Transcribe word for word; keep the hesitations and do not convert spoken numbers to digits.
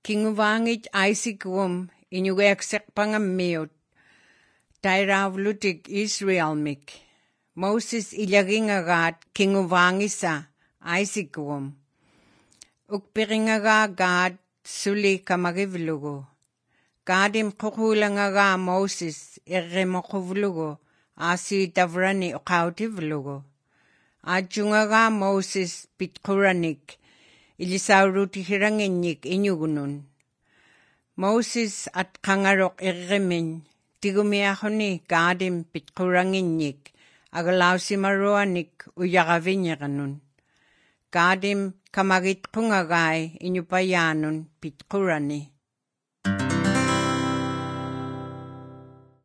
kinguvangit Isaac-wum inuweksek pangammiut, tairavlutik Israelmik, Moses ilagingagat kinguvangisa Isaac-wum, ukpiringaga gad suli kamagivlugo, gadim kukulangaga Moses irrimokuvlugo, asi davrani ukautivlugo, ajungaga Moses pitkuranik, ilisauruti-hiranginyik inyugunun. Moses at kangarok irrimin, tigumiahoni gadim pitkuranginyik, agalausimaruanik uyagavinyaganun. Gadim kamagit kungagay inyupayanun pitkurani.